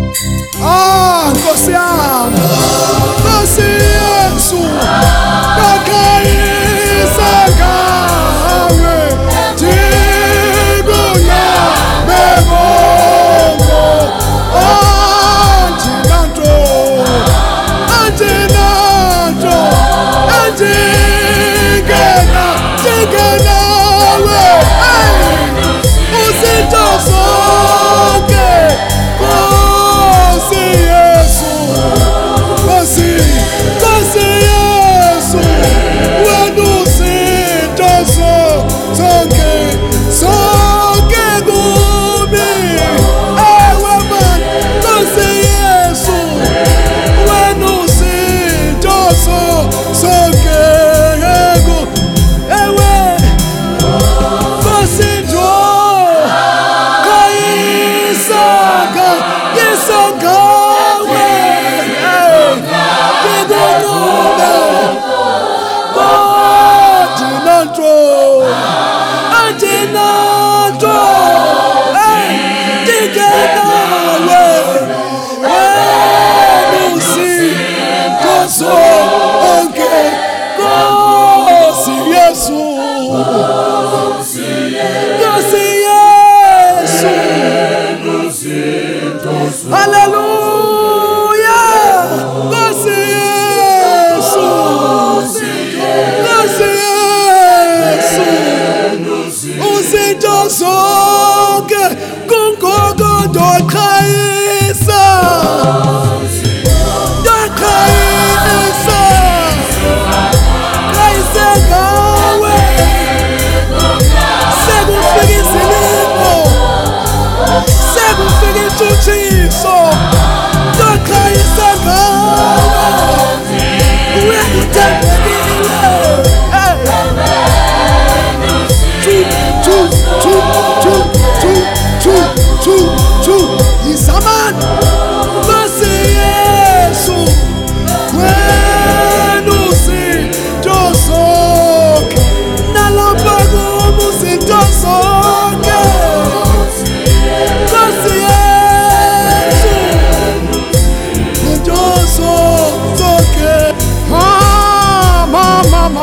Nkosi yami, Nkosi Yesu, nakayisa ngawe, jigunya bebongo, anjinanto, jigena we, uzito sonke, Nkosi Yesu, Nkosi Yesu, wena uzito sonke kumi, ewe man, Nkosi Yesu, wena uzito sonke ewe Nkosi njo kayisaka yesangawe Anjinanto Tigenawe Wenusi Koso Onke Nkosi Yesu Nkosi Yesu Hallelujah Nkosi Yesu Nkosi Yesu Uzito zonke kungogo dokhayisa kayise ngawe sekufika izilimo sekufika intshutshiso dokhayisa ngawe uyakuthandekile Yisaman Nkosi Yesu wena uzito zonke nalapha kubo uzito zonke Nkosi Yesu uzito zonke mama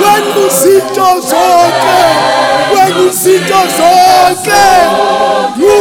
Uzito zonke